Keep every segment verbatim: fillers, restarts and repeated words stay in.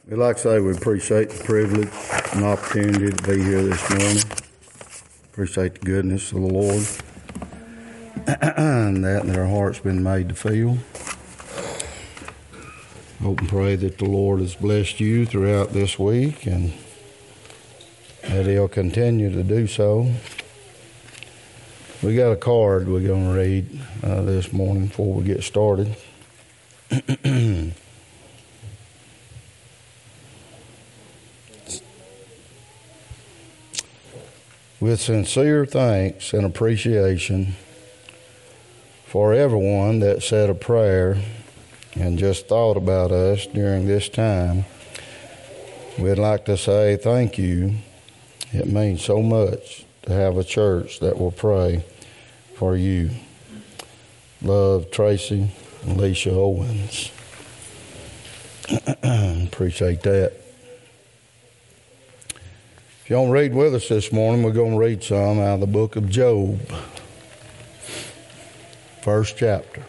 We'd like to say we appreciate the privilege and opportunity to be here this morning. Appreciate the goodness of the Lord and that that our hearts been made to feel. Hope and pray that the Lord has blessed you throughout this week and that He'll continue to do so. We got a card we're going to read uh, this morning before we get started. With sincere thanks and appreciation for everyone that said a prayer and just thought about us during this time, we'd like to say thank you. It means so much to have a church that will pray for you. Love, Tracy and Alicia Owens. Appreciate that. If you don't read with us this morning, we're going to read some out of the book of Job. First chapter.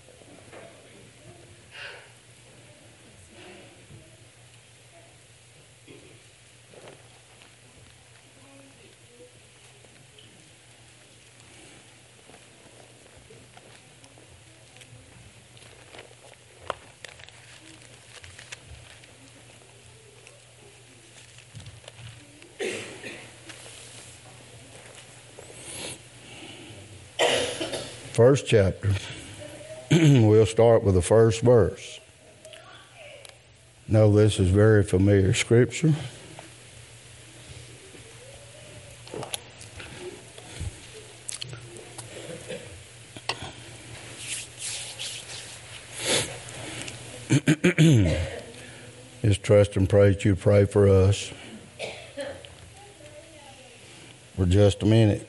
First chapter. We'll start with the first verse. Know this is very familiar scripture. Just trust and pray that you pray for us for just a minute.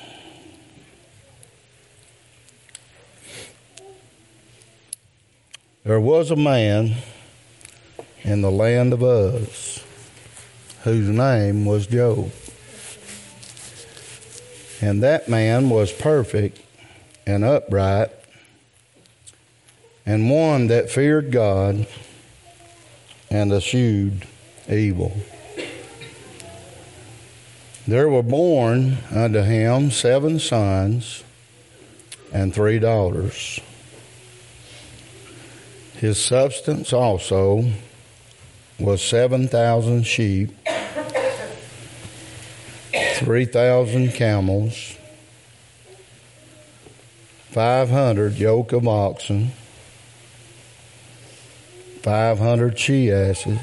There was a man in the land of Uz whose name was Job. And that man was perfect and upright and one that feared God and eschewed evil. There were born unto him seven sons and three daughters. His substance also was seven thousand sheep, three thousand camels, five hundred yoke of oxen, five hundred she-asses,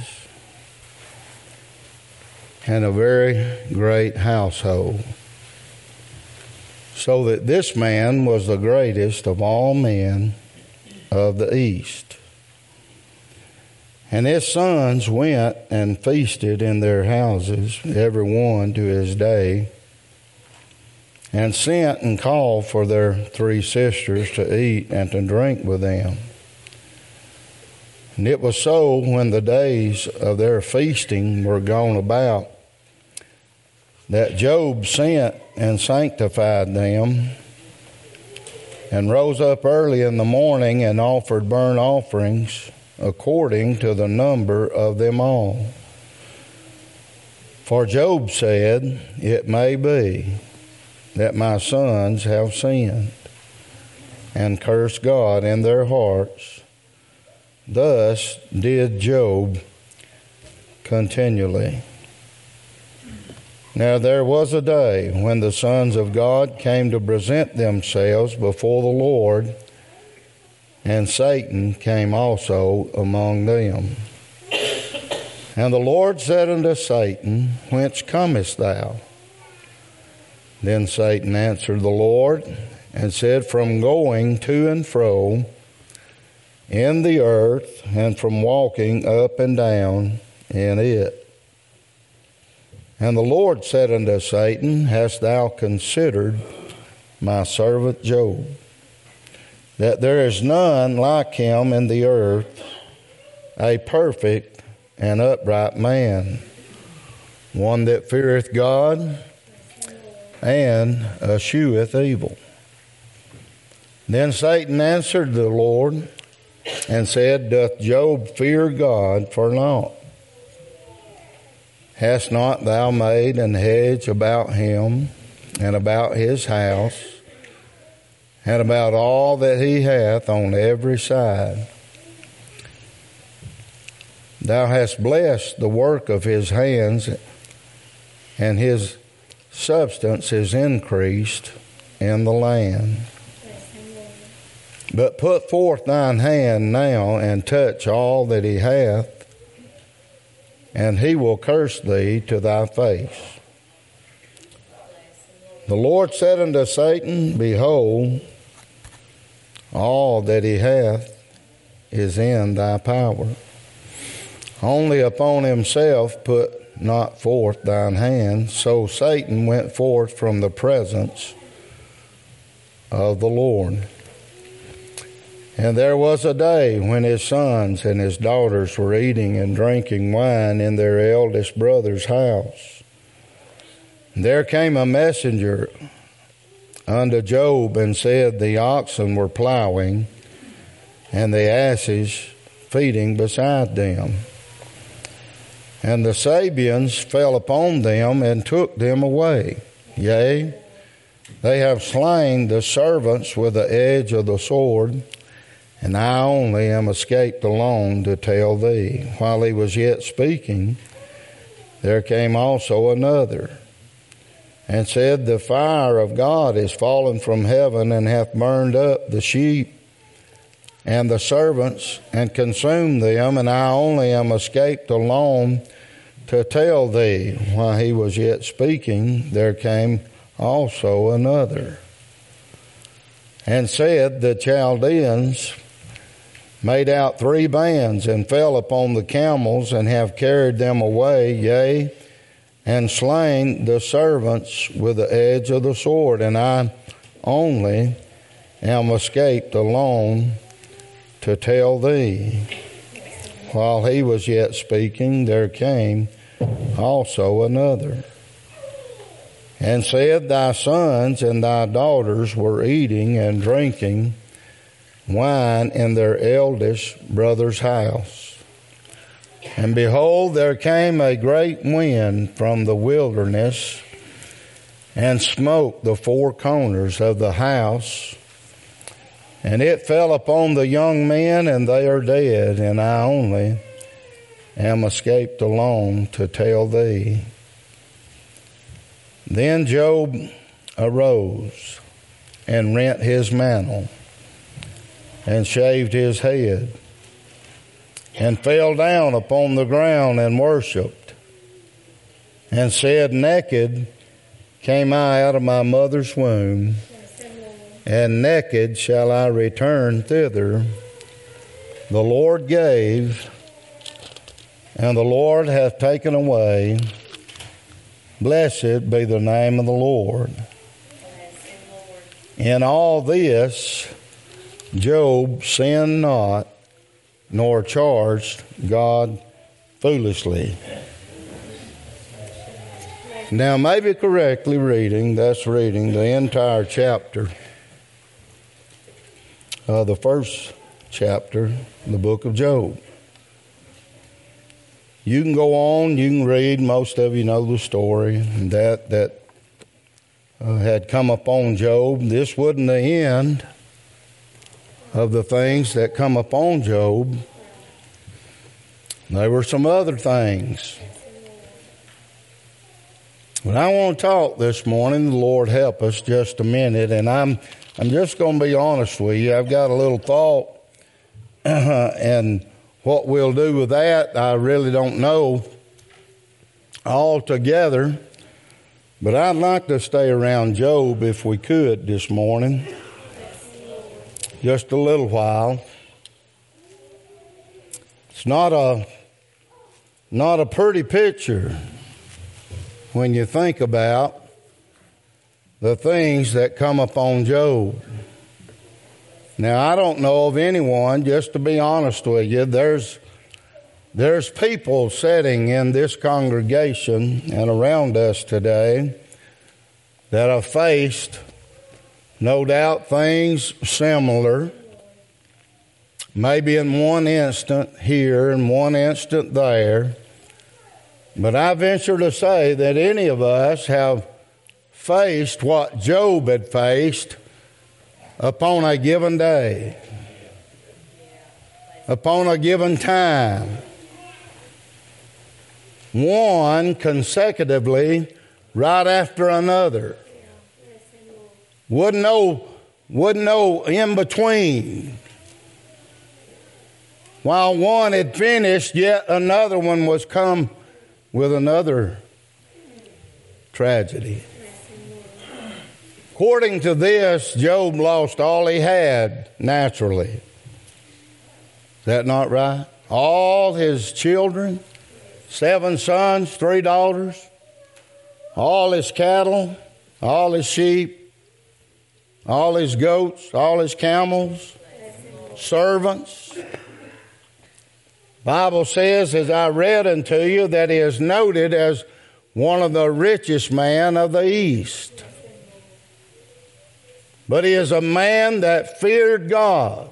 and a very great household. So that this man was the greatest of all men of the East. And his sons went and feasted in their houses, every one to his day, and sent and called for their three sisters to eat and to drink with them. And it was so when the days of their feasting were gone about, that Job sent and sanctified them, and rose up early in the morning and offered burnt offerings according to the number of them all. For Job said, it may be that my sons have sinned and cursed God in their hearts. Thus did Job continually. Now there was a day when the sons of God came to present themselves before the Lord, and Satan came also among them. And the Lord said unto Satan, Whence comest thou? Then Satan answered the Lord, and said, From going to and fro in the earth, and from walking up and down in it. And the Lord said unto Satan, Hast thou considered my servant Job, that there is none like him in the earth, a perfect and upright man, one that feareth God and escheweth evil? Then Satan answered the Lord and said, Doth Job fear God for naught? Hast not thou made an hedge about him, and about his house, and about all that he hath on every side? Thou hast blessed the work of his hands, and his substance is increased in the land. But put forth thine hand now, and touch all that he hath, and he will curse thee to thy face. The Lord said unto Satan, Behold, all that he hath is in thy power. Only upon himself put not forth thine hand. So Satan went forth from the presence of the Lord. And there was a day when his sons and his daughters were eating and drinking wine in their eldest brother's house. There came a messenger unto Job and said, The oxen were plowing, and the asses feeding beside them. And the Sabeans fell upon them and took them away. Yea, they have slain the servants with the edge of the sword, and I only am escaped alone to tell thee. While he was yet speaking, there came also another, and said, The fire of God is fallen from heaven, and hath burned up the sheep and the servants, and consumed them, and I only am escaped alone to tell thee. While he was yet speaking, there came also another, and said, The Chaldeans made out three bands, and fell upon the camels, and have carried them away, yea, and slain the servants with the edge of the sword, and I only am escaped alone to tell thee. While he was yet speaking, there came also another, and said, Thy sons and thy daughters were eating and drinking wine in their eldest brother's house. And behold, there came a great wind from the wilderness, and smote the four corners of the house, and it fell upon the young men, and they are dead, and I only am escaped alone to tell thee. Then Job arose and rent his mantle, and shaved his head, and fell down upon the ground and worshipped, and said, Naked came I out of my mother's womb, and naked shall I return thither. The Lord gave, and the Lord hath taken away. Blessed be the name of the Lord. In all this Job sinned not, nor charged God foolishly. Now, maybe correctly reading, that's reading the entire chapter, uh, the first chapter, the book of Job. You can go on, you can read, most of you know the story, that, that uh, had come upon Job. This wasn't the end of the things that come upon Job. There were some other things. But I want to talk this morning, the Lord help us, just a minute, and I'm I'm just going to be honest with you. I've got a little thought, and what we'll do with that, I really don't know altogether, but I'd like to stay around Job if we could this morning. Just a little while. It's not a not a pretty picture when you think about the things that come upon Job. Now, I don't know of anyone, just to be honest with you, there's there's people sitting in this congregation and around us today that have faced, no doubt, things similar, maybe in one instant here and one instant there, But I venture to say that any of us have faced what Job had faced upon a given day, upon a given time, one consecutively right after another. Wouldn't know, wouldn't know in between. While one had finished, yet another one was come with another tragedy. According to this, Job lost all he had naturally. Is that not right? All his children, seven sons, three daughters, all his cattle, all his sheep, all his goats, all his camels, servants. Bible says, as I read unto you, that he is noted as one of the richest men of the East. But he is a man that feared God.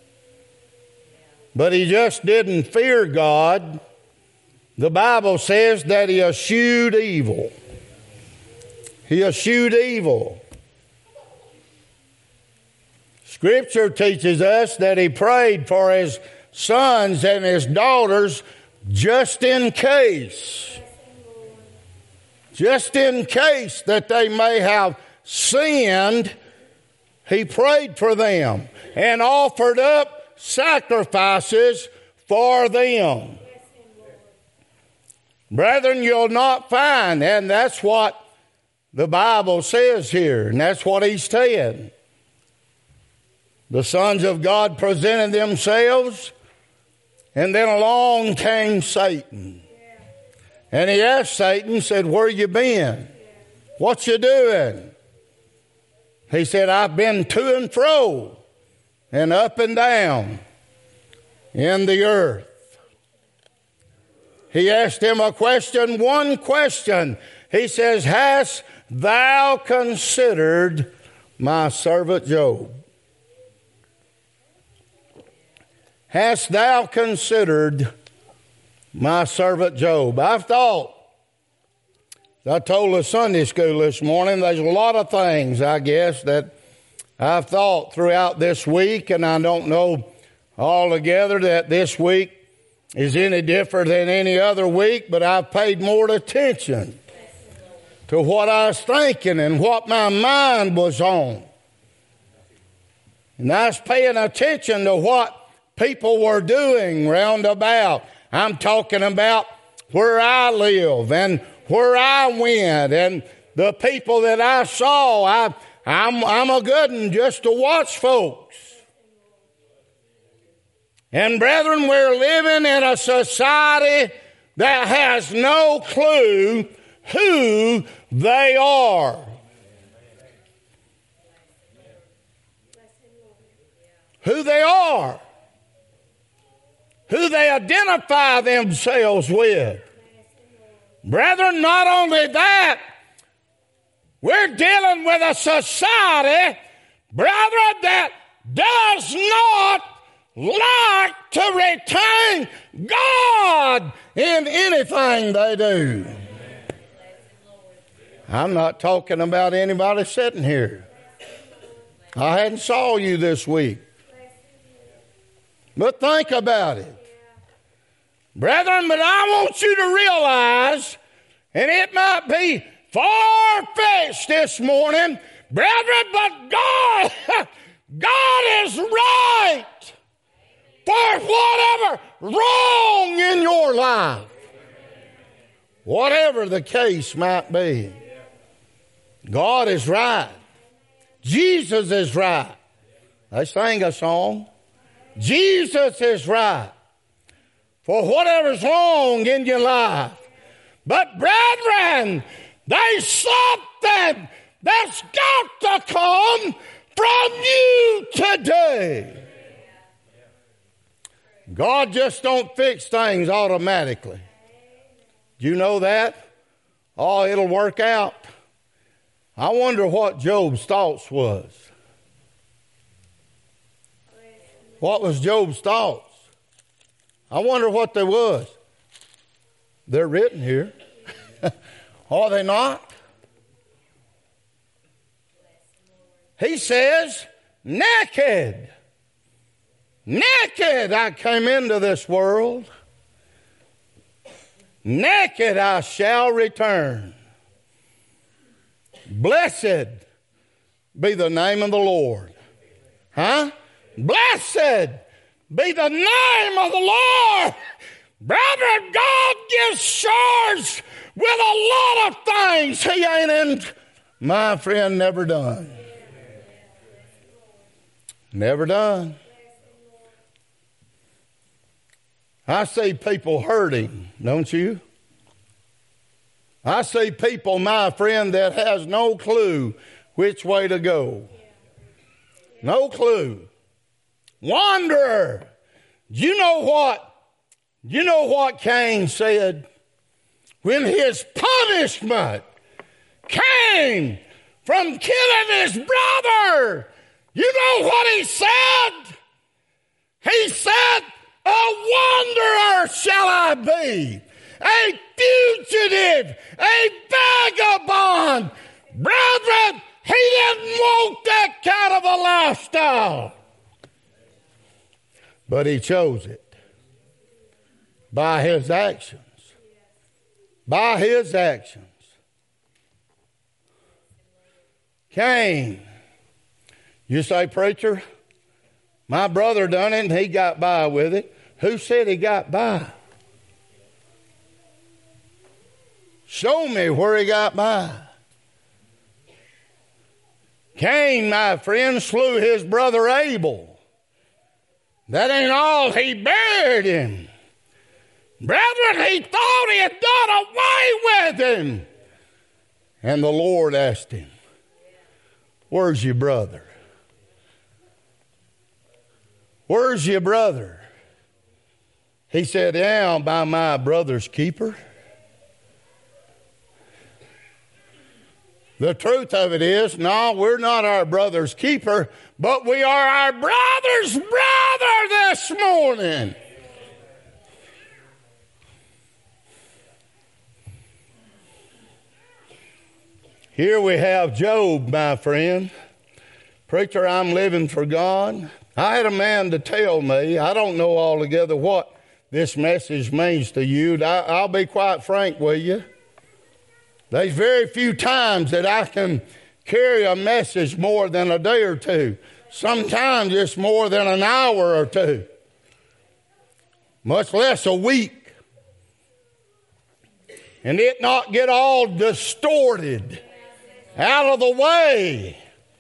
But he just didn't fear God. The Bible says that he eschewed evil. He eschewed evil. Scripture teaches us that he prayed for his sons and his daughters just in case. Just in case that they may have sinned, he prayed for them and offered up sacrifices for them. Brethren, you'll not find, and that's what the Bible says here, and that's what he said. The sons of God presented themselves, and then along came Satan. And he asked Satan, said, where you been? What you doing? He said, I've been to and fro and up and down in the earth. He asked him a question, one question. He says, hast thou considered my servant Job? Hast thou considered my servant Job? I've thought. I told the Sunday school this morning, there's a lot of things, I guess, that I've thought throughout this week, and I don't know altogether that this week is any different than any other week, but I've paid more attention to what I was thinking and what my mind was on. And I was paying attention to what people were doing round about. I'm talking about where I live and where I went and the people that I saw. I, I'm, I'm a good one just to watch folks. And brethren, we're living in a society that has no clue who they are. Who they are. Who they identify themselves with. Brethren, not only that, we're dealing with a society, brethren, that does not like to retain God in anything they do. I'm not talking about anybody sitting here. I hadn't saw you this week. But think about it. Brethren, but I want you to realize, and it might be far-fetched this morning, brethren, but God, God is right for whatever wrong in your life. Whatever the case might be. God is right. Jesus is right. They sang a song. Jesus is right for whatever's wrong in your life. But brethren, there's something that's got to come from you today. God just don't fix things automatically. Do you know that? Oh, it'll work out. I wonder what Job's thoughts was. What was Job's thoughts? I wonder what they was. They're written here. Are they not? He says, naked. Naked I came into this world. Naked I shall return. Blessed be the name of the Lord. Huh? Blessed be the name of the Lord. Brother, God gives charge with a lot of things he ain't in, my friend, never done. Never done. I see people hurting, don't you? I see people, my friend, that has no clue which way to go. No clue. Wanderer. Do you know what? Do you know what Cain said? When his punishment came from killing his brother, you know what he said? He said, a wanderer shall I be, a fugitive, a vagabond. Brethren, he didn't want that kind of a lifestyle. But he chose it by his actions. By his actions. Cain. You say, preacher, my brother done it and he got by with it. Who said he got by? Show me where he got by. Cain, my friend, slew his brother Abel. That ain't all. He buried him. Brethren, he thought he had done away with him. And the Lord asked him, where's your brother? Where's your brother? He said, yeah, by my brother's keeper. The truth of it is, no, we're not our brother's keeper, but we are our brother's brother this morning. Here we have Job, my friend. Preacher, I'm living for God. I had a man to tell me, I don't know altogether what this message means to you. I'll be quite frank with you. There's very few times that I can carry a message more than a day or two. Sometimes it's more than an hour or two. Much less a week. And it not get all distorted out of the way.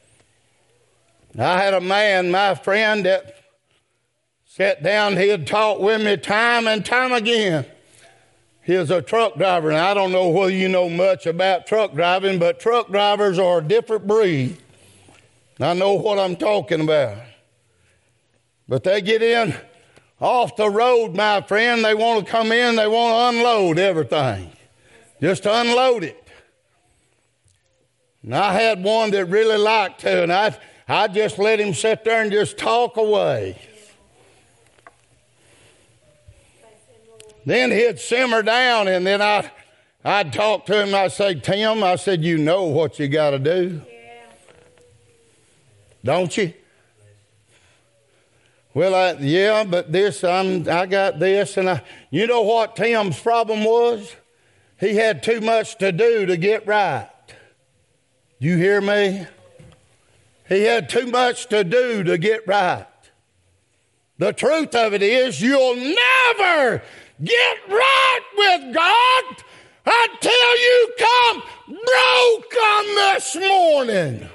I had a man, my friend, that sat down, he had talked with me time and time again. He was a truck driver, and I don't know whether you know much about truck driving, but truck drivers are a different breed. I know what I'm talking about. But they get in off the road, my friend. They want to come in, they want to unload everything. Just unload it. And I had one that really liked to, and I I just let him sit there and just talk away. Then he'd simmer down, and then I, I'd talk to him, and I'd say, Tim, I said, you know what you got to do. Yeah. Don't you? Well, I, yeah, but this, I'm, I got this, and I, you know what Tim's problem was? He had too much to do to get right. You hear me? He had too much to do to get right. The truth of it is, you'll never get right with God until you come broken this morning.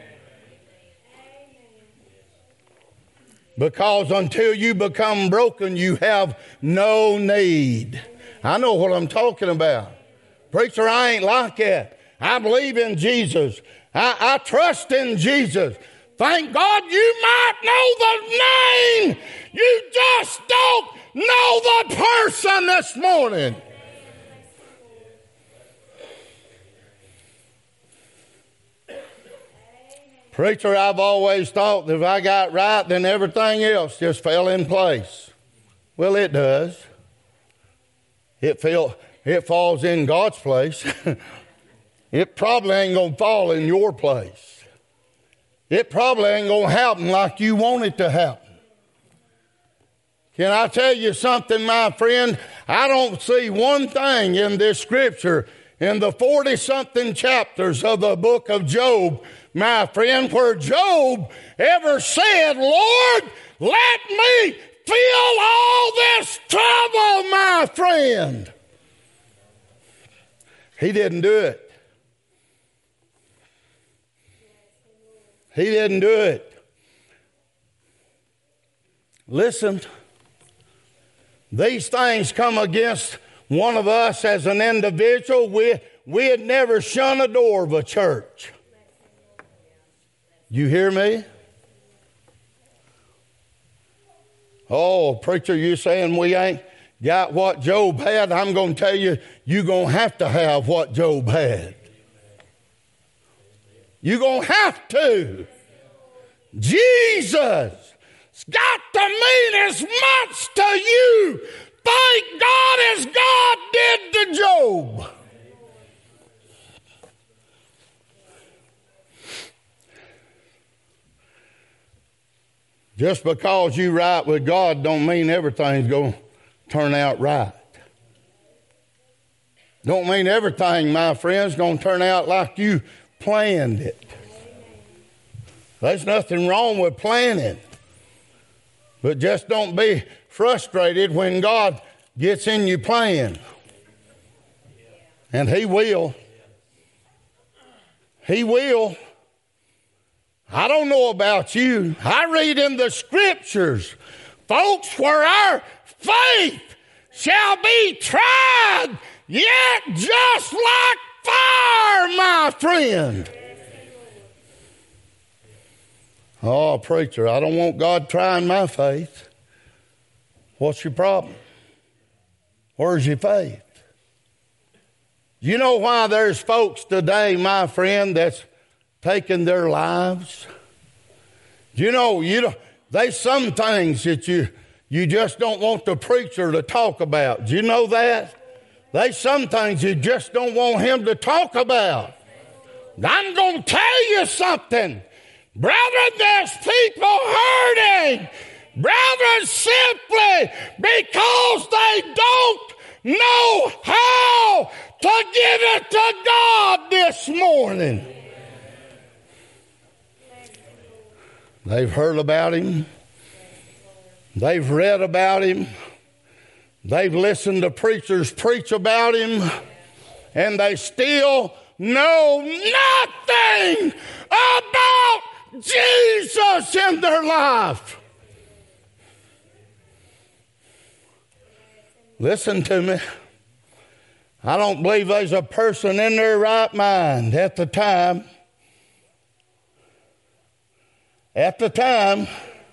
Because until you become broken, you have no need. I know what I'm talking about. Preacher, I ain't like that. I believe in Jesus. I, I trust in Jesus. Thank God you might know the name. You just don't know the person this morning. Preacher, I've always thought that if I got right, then everything else just fell in place. Well, it does. It fell. it falls in God's place. It probably ain't going to fall in your place. It probably ain't going to happen like you want it to happen. Can I tell you something, my friend? I don't see one thing in this scripture, in the forty-something chapters of the book of Job, my friend, where Job ever said, Lord, let me feel all this trouble, my friend. He didn't do it. He didn't do it. Listen, these things come against one of us as an individual. We, we'd never shun a door of a church. You hear me? Oh, preacher, you saying we ain't got what Job had? I'm going to tell you, you're going to have to have what Job had. You're going to have to. Jesus got to mean as much to you, thank God, as God did to Job. Just because you right with God don't mean everything's going to turn out right. Don't mean everything, my friends, going to turn out like you planned it. There's nothing wrong with planning. But just don't be frustrated when God gets in your plan. And He will. He will. I don't know about you. I read in the scriptures, folks, where our faith shall be tried, yet just like fire, my friend. Oh, preacher, I don't want God trying my faith. What's your problem? Where's your faith? You know why there's folks today, my friend, that's taking their lives? You know, you don't, there's some things that you you just don't want the preacher to talk about. Do you know that? There's some things you just don't want him to talk about. I'm going to tell you something. Brethren, there's people hurting. Brethren, simply because they don't know how to give it to God this morning. They've heard about Him. They've read about Him. They've listened to preachers preach about Him. And they still know nothing about Jesus in their life. Listen to me. I don't believe there's a person in their right mind at the time. At the time,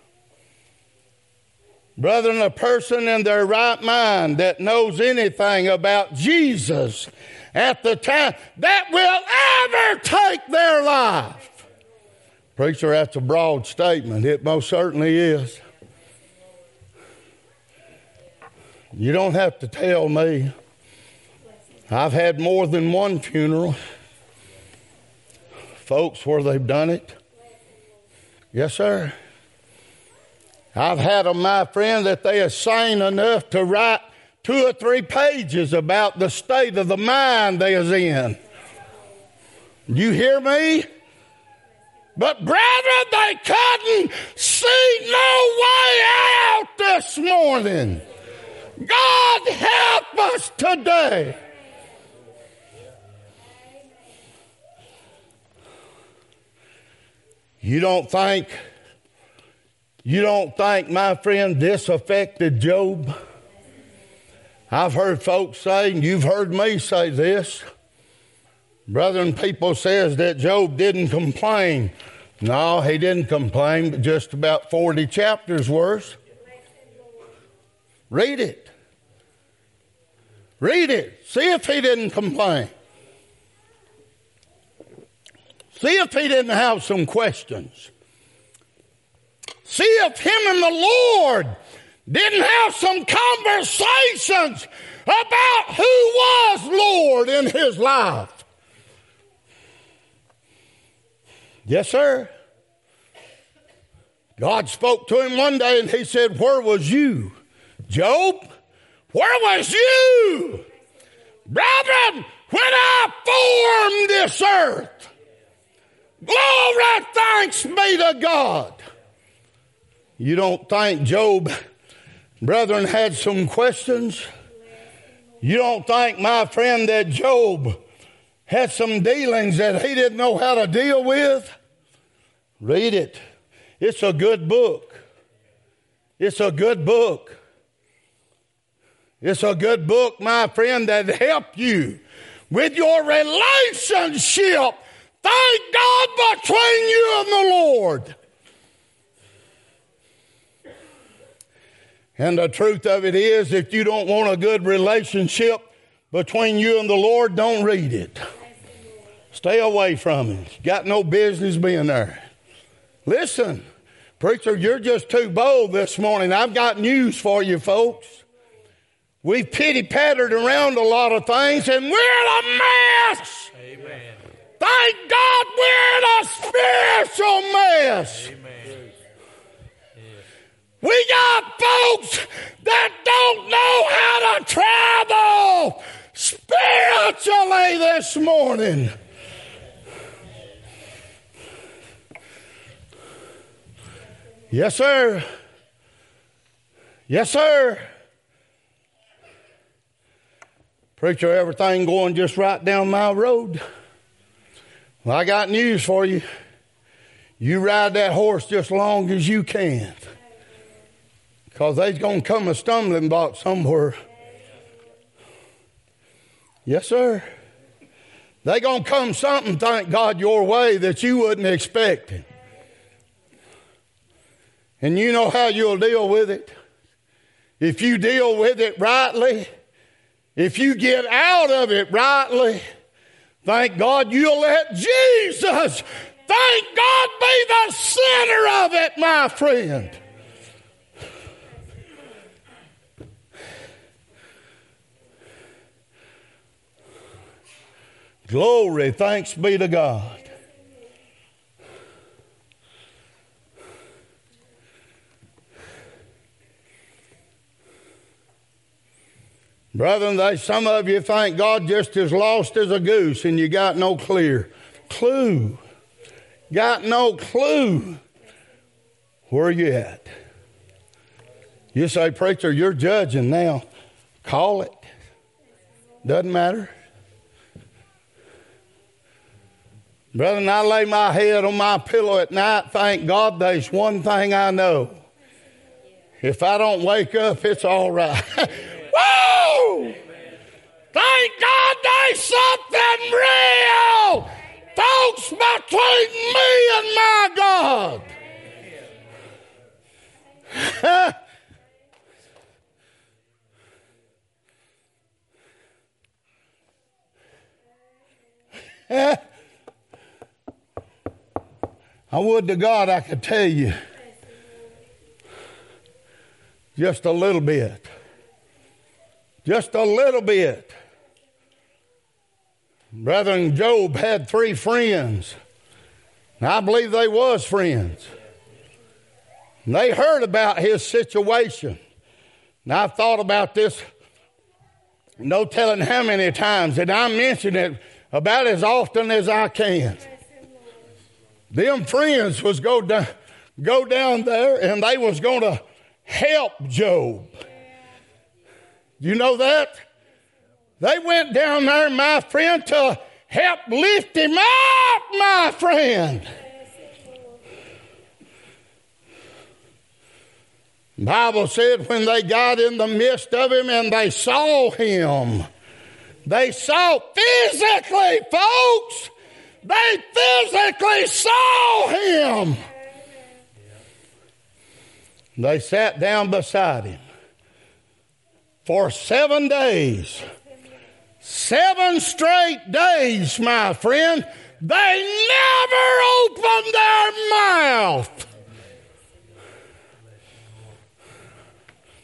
brethren, a person in their right mind that knows anything about Jesus at the time that will ever take their life. Preacher, that's a broad statement. It most certainly is. You don't have to tell me. I've had more than one funeral. Folks, where they've done it. Yes, sir. I've had them, my friend, that they are sane enough to write two or three pages about the state of the mind they is in. You hear me? But brethren, they couldn't see no way out this morning. God help us today. You don't think, you don't think, my friend, this affected Job? I've heard folks say, and you've heard me say this, brethren, people says that Job didn't complain. No, he didn't complain, but just about forty chapters worth. Read it. Read it. See if he didn't complain. See if he didn't have some questions. See if him and the Lord didn't have some conversations about who was Lord in his life. Yes, sir. God spoke to him one day and he said, where was you, Job? Where was you? Brethren, when I formed this earth, glory, thanks be to God. You don't think Job, brethren, had some questions? You don't think, my friend, that Job had some dealings that he didn't know how to deal with? Read it. It's a good book. It's a good book. It's a good book, my friend, that help you with your relationship. Thank God between you and the Lord. And the truth of it is, if you don't want a good relationship between you and the Lord, don't read it. Stay away from it. You got no business being there. Listen, preacher, you're just too bold this morning. I've got news for you, folks. We've pity-pattered around a lot of things, and we're a mess. Amen. Thank God we're in a spiritual mess. Amen. We got folks that don't know how to travel spiritually this morning. Yes, sir. Yes, sir. Preacher, everything going just right down my road? Well, I got news for you. You ride that horse just as long as you can. Because there's going to come a stumbling block somewhere. Yes, sir. There's going to come something, thank God, your way that you wasn't expecting. And you know how you'll deal with it. If you deal with it rightly, if you get out of it rightly, thank God you'll let Jesus, thank God, be the center of it, my friend. Glory, thanks be to God. Brethren, they, some of you think God just as lost as a goose and you got no clear clue. Got no clue. Where are you at? You say, preacher, you're judging now. Call it. Doesn't matter. Brethren, I lay my head on my pillow at night. Thank God there's one thing I know. If I don't wake up, it's all right. Woo! Thank God there's something real, folks, between me and my God. I would to God I could tell you just a little bit. Just a little bit. Brethren, Job had three friends. And I believe they was friends. And they heard about his situation. And I've thought about this no telling how many times. And I mention it about as often as I can. Them friends was go down, go down there and they was going to help Job. You know that? They went down there, my friend, to help lift him up, my friend. The Bible said when they got in the midst of him and they saw him, they saw physically, folks, they physically saw him. They sat down beside him for seven days. Seven straight days, my friend. They never opened their mouth.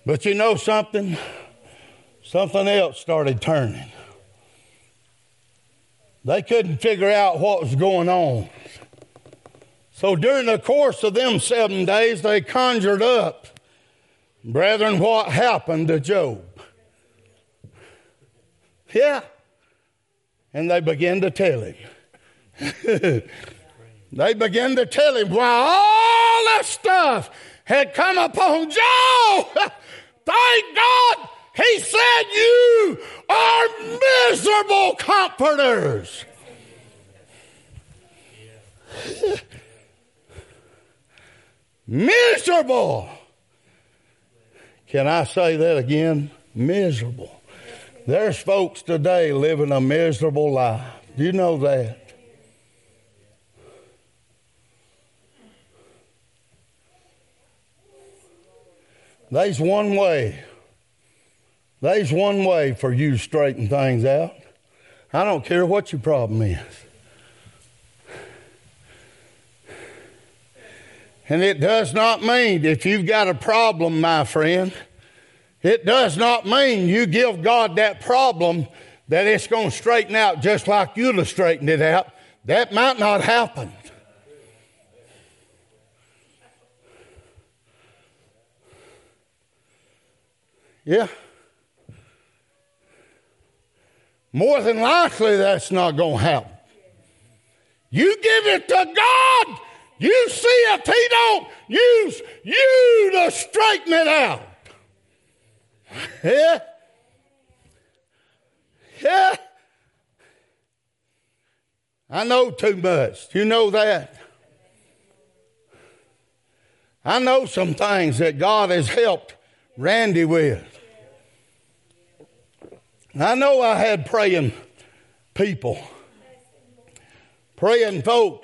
But you know something? Something else started turning. They couldn't figure out what was going on. So during the course of them seven days, they conjured up, brethren, what happened to Job? Yeah. And they began to tell him. They began to tell him why all that stuff had come upon Job. Thank God he said you are miserable comforters. Miserable. Can I say that again? Miserable. There's folks today living a miserable life. Do you know that? There's one way. There's one way for you to straighten things out. I don't care what your problem is. And it does not mean if you've got a problem, my friend, it does not mean you give God that problem that it's going to straighten out just like you'd have straightened it out. That might not happen. Yeah. More than likely, that's not going to happen. You give it to God. You see if he don't use you to straighten it out. Yeah. Yeah. I know too much. You know that? I know some things that God has helped Randy with. I know I had praying people, praying folks,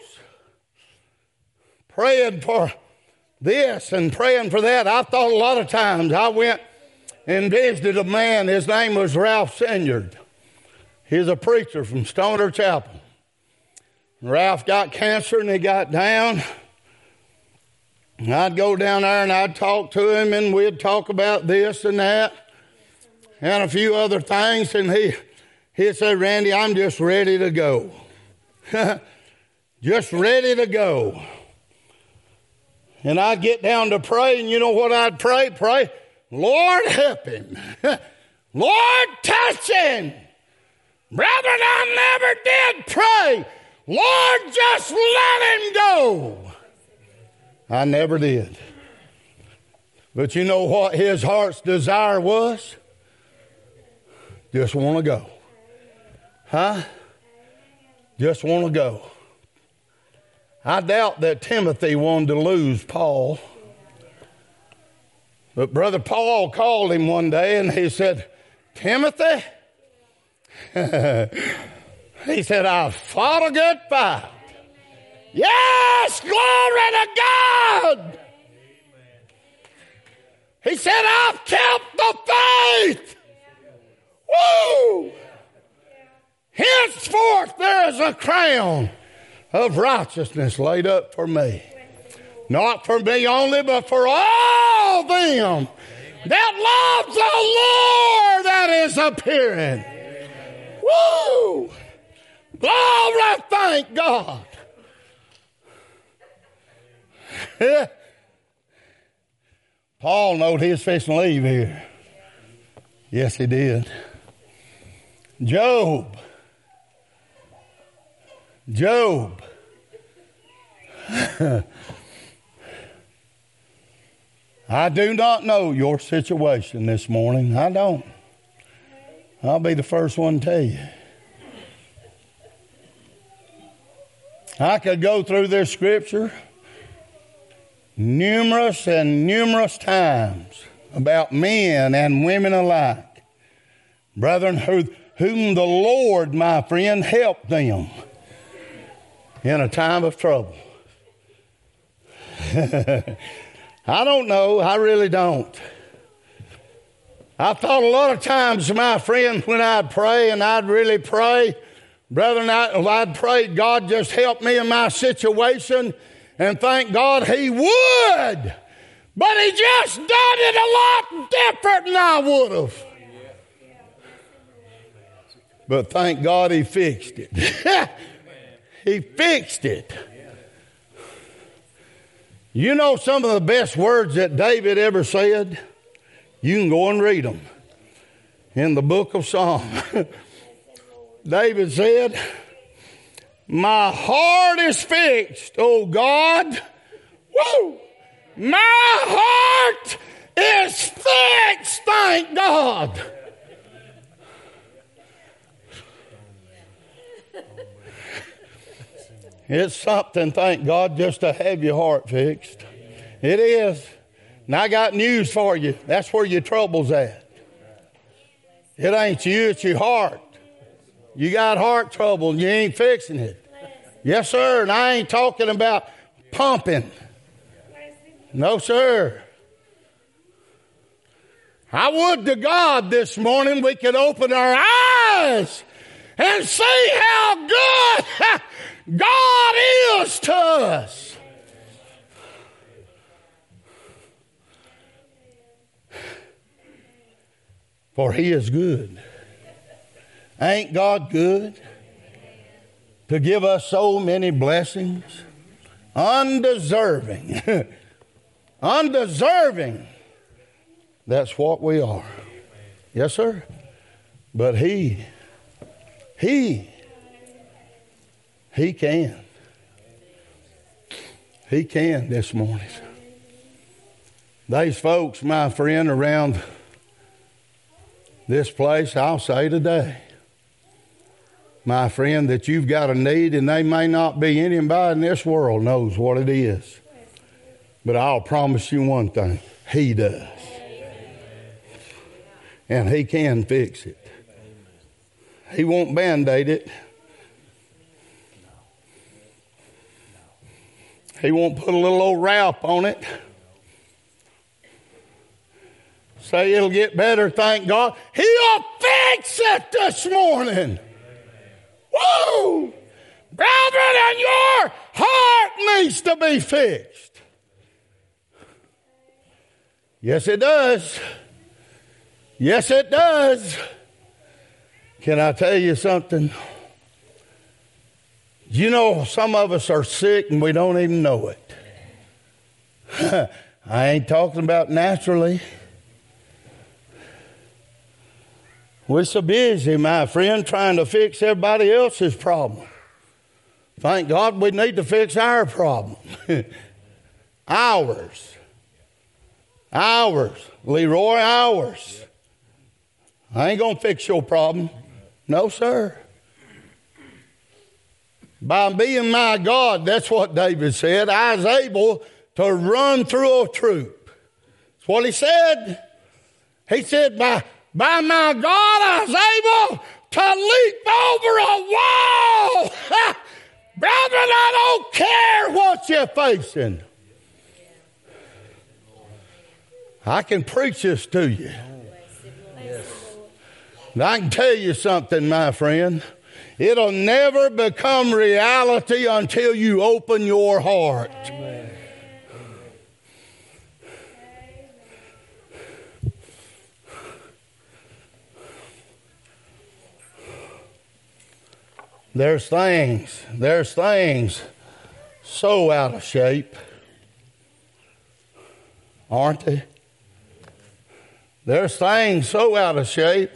praying for this and praying for that. I thought a lot of times I went and visited a man. His name was Ralph Senyard. He's a preacher from Stoner Chapel. Ralph got cancer and he got down. I'd go down there and I'd talk to him and we'd talk about this and that and a few other things. And he, he'd say, Randy, I'm just ready to go. Just ready to go. And I'd get down to pray, and you know what I'd pray? Pray, Lord, help him. Lord, touch him. Brethren, I never did pray, Lord, just let him go. I never did. But you know what his heart's desire was? Just want to go. Huh? Just want to go. I doubt that Timothy wanted to lose Paul. But Brother Paul called him one day and he said, Timothy, he said, I've fought a good fight. Yes, glory to God. He said, I've kept the faith. Woo! Henceforth there is a crown of righteousness laid up for me. Not for me only, but for all them that love the Lord that is appearing. Woo! Glory, thank God. Paul knowed he was fixing to leave here. Yes, he did. Job. Job. I do not know your situation this morning. I don't. I'll be the first one to tell you. I could go through this scripture numerous and numerous times about men and women alike. Brethren, who, whom the Lord, my friend, helped them in a time of trouble. I don't know. I really don't. I thought a lot of times, my friend, when I'd pray and I'd really pray, brethren, I, I'd pray, God just help me in my situation, and thank God he would. But he just done it a lot different than I would have. But thank God he fixed it. He fixed it. You know some of the best words that David ever said? You can go and read them in the book of Psalms. David said, my heart is fixed, O God. Woo! My heart is fixed, thank God. It's something, thank God, just to have your heart fixed. It is. And I got news for you. That's where your trouble's at. It ain't you, it's your heart. You got heart trouble and you ain't fixing it. Yes, sir. And I ain't talking about pumping. No, sir. I would to God this morning we could open our eyes and see how good God is to us. For he is good. Ain't God good to give us so many blessings? Undeserving. Undeserving. That's what we are. Yes, sir. But he, he, he can. He can this morning. These folks, my friend, around this place, I'll say today, my friend, that you've got a need, and they may not be anybody in this world knows what it is. But I'll promise you one thing, he does. And he can fix it. He won't band-aid it. He won't put a little old wrap on it. Say it'll get better, thank God. He'll fix it this morning. Woo! Brethren, and your heart needs to be fixed. Yes, it does. Yes, it does. Can I tell you something? You know, some of us are sick and we don't even know it. I ain't talking about naturally. We're so busy, my friend, trying to fix everybody else's problem. Thank God we need to fix our problem. Ours. Ours. Leroy, ours. I ain't going to fix your problem. No, sir. By being my God, that's what David said, I was able to run through a troop. That's what he said. He said, by, by my God, I was able to leap over a wall. Brethren, I don't care what you're facing. I can preach this to you. And I can tell you something, my friend. It'll never become reality until you open your heart. Amen. There's things, there's things so out of shape, aren't they? There's things so out of shape.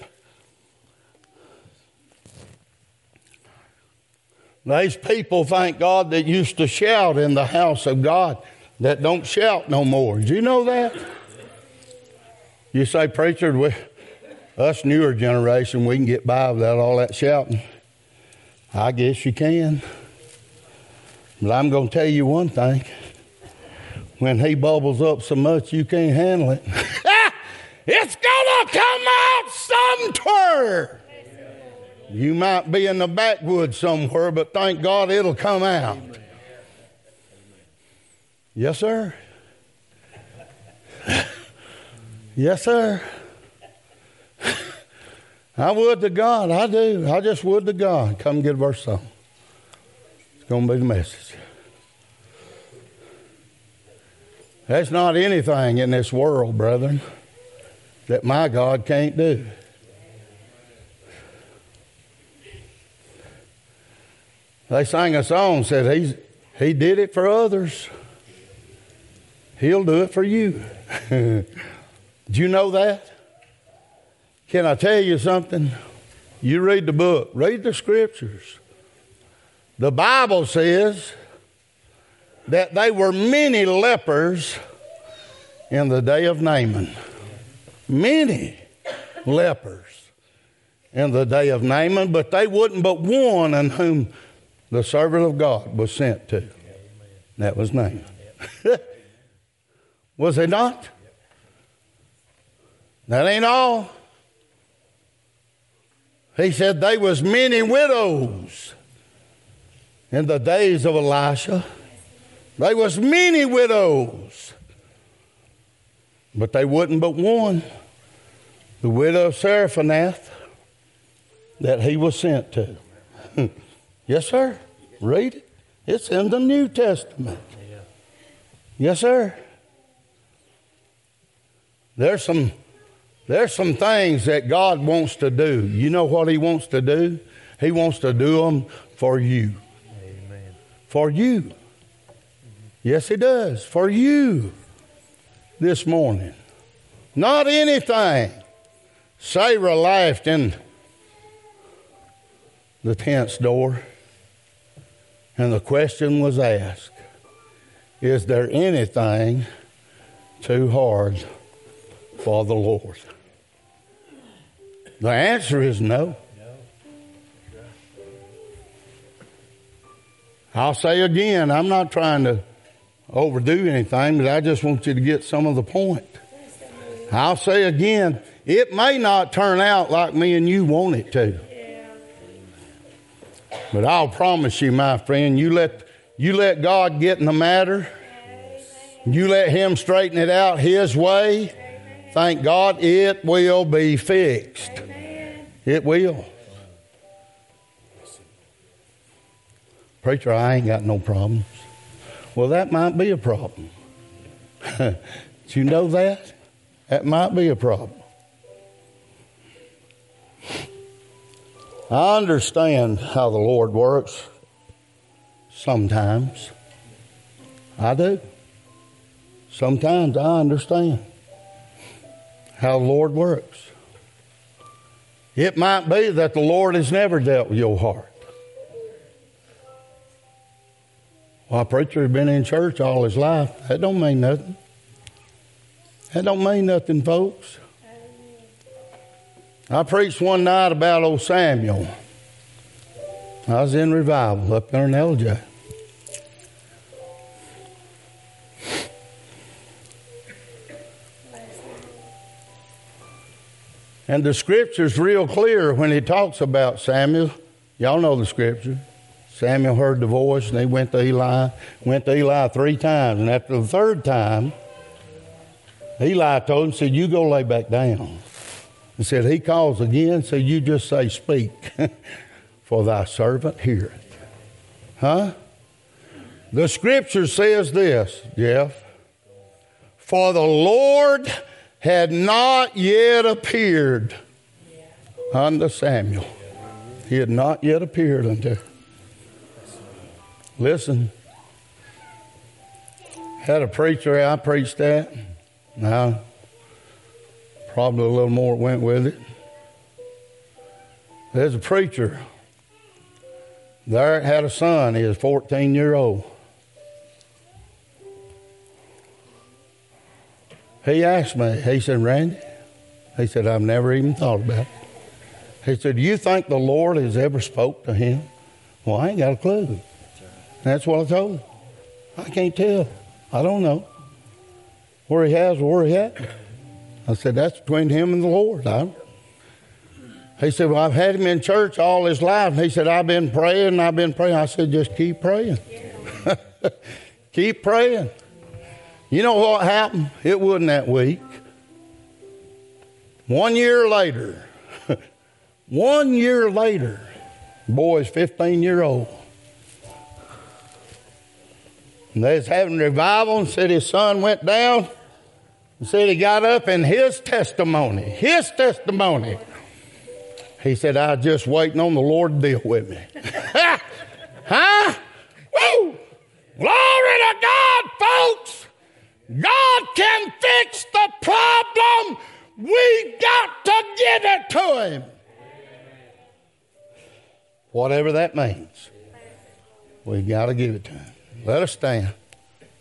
These people, thank God, that used to shout in the house of God that don't shout no more. Did you know that? You say, preacher, we, us newer generation, we can get by without all that shouting. I guess you can. But I'm going to tell you one thing. When he bubbles up so much you can't handle it, it's going to come out somewhere. You might be in the backwoods somewhere, but thank God it'll come out. Yes, sir. Yes, sir. I would to God. I do. I just would to God. Come get a verse song. It's going to be the message. There's not anything in this world, brethren, that my God can't do. They sang a song, said, He's, He did it for others. He'll do it for you. Do you know that? Can I tell you something? You read the book, read the scriptures. The Bible says that they were many lepers in the day of Naaman. Many lepers in the day of Naaman, but they wouldn't but one in whom the servant of God was sent to. That was Naaman. Was it not? That ain't all. He said they was many widows in the days of Elisha. They was many widows. But they wouldn't but one. The widow of Zarephath that he was sent to. Yes, sir. Read it. It's in the New Testament. Yes, sir. There's some, there's some things that God wants to do. You know what He wants to do? He wants to do them for you. Amen. For you. Yes, He does. For you this morning. Not anything. Sarah laughed in the tent's door, and the question was asked, is there anything too hard for the Lord? The answer is no. I'll say again, I'm not trying to overdo anything, but I just want you to get some of the point. I'll say again, it may not turn out like me and you want it to. But I'll promise you, my friend, you let you let God get in the matter. You let Him straighten it out His way. Thank God it will be fixed. It will. Preacher, I ain't got no problems. Well, that might be a problem. Do you know that? That might be a problem. I understand how the Lord works sometimes. I do. Sometimes I understand how the Lord works. It might be that the Lord has never dealt with your heart. Well, a preacher has been in church all his life. That don't mean nothing. That don't mean nothing, folks. I preached one night about old Samuel. I was in revival up there in L J. And the scripture's real clear when he talks about Samuel. Y'all know the scripture. Samuel heard the voice and he went to Eli. Went to Eli three times. And after the third time, Eli told him, said, you go lay back down. He said, he calls again, so you just say, speak, for thy servant heareth. Huh? The scripture says this, Jeff. For the Lord had not yet appeared unto Samuel. He had not yet appeared unto. Listen. Had a preacher, I preached that. Now, probably a little more went with it. There's a preacher there had a son. He was fourteen years old. He asked me, he said, Randy, he said, I've never even thought about it. He said, do you think the Lord has ever spoke to him? Well, I ain't got a clue. That's what I told him. I can't tell. I don't know where he has or where he hasn't. I said, that's between him and the Lord. I, he said, well, I've had him in church all his life. And he said, I've been praying and I've been praying. I said, just keep praying. Keep praying. You know what happened? It wasn't that week. One year later, one year later, the boy's fifteen years old. They was having revival and said his son went down and said he got up and his testimony, his testimony. He said, I was just waiting on the Lord to deal with me. Huh? Woo! Glory to God, folks. God can fix the problem. We got to give it to him. Whatever that means. We got to give it to him. Let us stand.